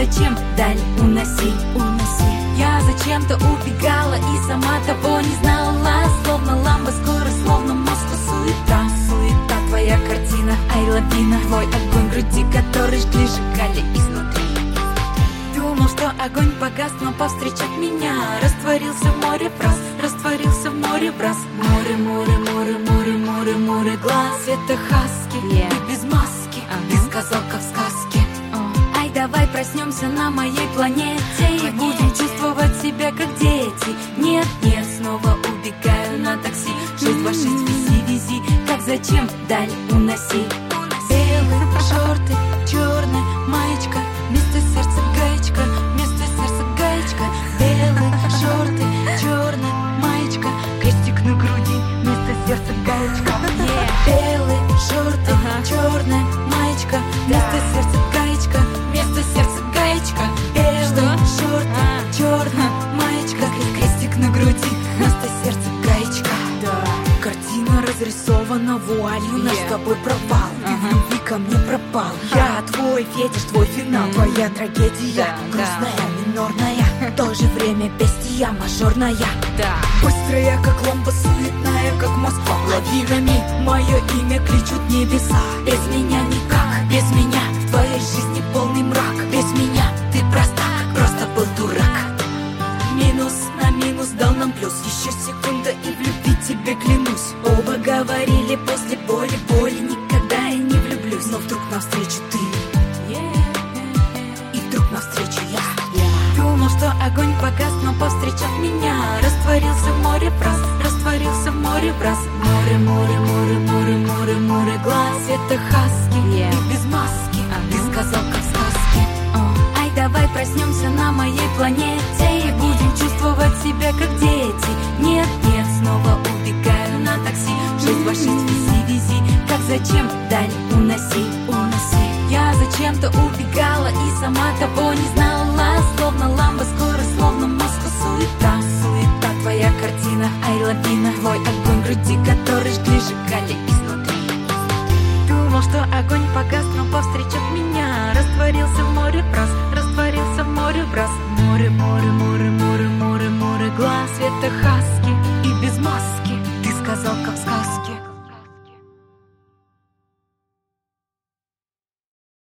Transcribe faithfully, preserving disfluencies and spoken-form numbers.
зачем даль уноси, уноси. Я зачем-то убегала и сама того не знала. Словно ламба, скоро, словно Москва, суета, суета. Твоя картина, ай, лавина. Твой огонь в груди, который жгли, сжигали изнутри. Думал, что огонь погас, но повстречав меня растворился в море фраз, растворился в море враз. Море, море, море, море, море, море глаз. Цвета хаски, yeah. И без маски, uh-huh. Ты сказал, как в сказке. uh. Ай, давай проснемся на моей планете и будем чувствовать себя, как дети. Нет, нет, снова убегаю на такси. Шесть два шесть, вези, вези. Как зачем даль уноси. Белые шорты, черная маечка, вместо сердца гаечка, вместо сердца гаечка. Белые шорты, черная маечка, крестик на груди, вместо сердца гаечка. Yeah. Белые шорты, uh-huh. черная маечка, вместо yeah. сердца гаечка, вместо сердца гаечка. Белые Что? шорты, uh. черная маечка, крестик на груди, вместо сердца гаечка. Да. Картина разрисована вуалью, yeah. наш с тобой провал. Uh-huh. Ты ко мне пропал. Я твой фетиш, твой финал, mm-hmm. твоя трагедия, да, грустная, да. минорная, в то же время бестия, мажорная. Да. Быстрая, как лампа, суетная, как Москва. Лавинами мое имя кличут небеса. Без меня никак, без меня в твоей жизни полный мрак. Без меня ты простак, просто был дурак. Минус на минус дал нам плюс. Еще секунда и в любви тебе клянусь. Оба говорили после боли, боли никогда я не влюблюсь. Но вдруг навстречу ты, и вдруг навстречу я. Думал, что огонь погас, но повстречав меня растворился в море фраз, растворился в море враз. Море, море, море, море, море, море глаз. Цвета хаски, yeah. и без маски, uh-huh. Ты сказал, как в сказке. uh. Ай, давай проснемся на моей планете и будем чувствовать себя, как дети. Нет, нет, снова убегаю на такси. Шесть два шесть, вези, вези. Как зачем даль уноси, уноси. Я зачем-то убегала и сама того не знала. Словно ламба, скоро, словно Москва, суета, суета. Твоя картина, ай, лавина. Твой огонь в груди, который жгли, сжигали изнутри. Думал, что огонь погас, но повстречав меня растворился в море фраз, растворился в море враз. Море, море, море, море, море, море глаз. Цвета хаски и без маски, ты сказал, как в сказке.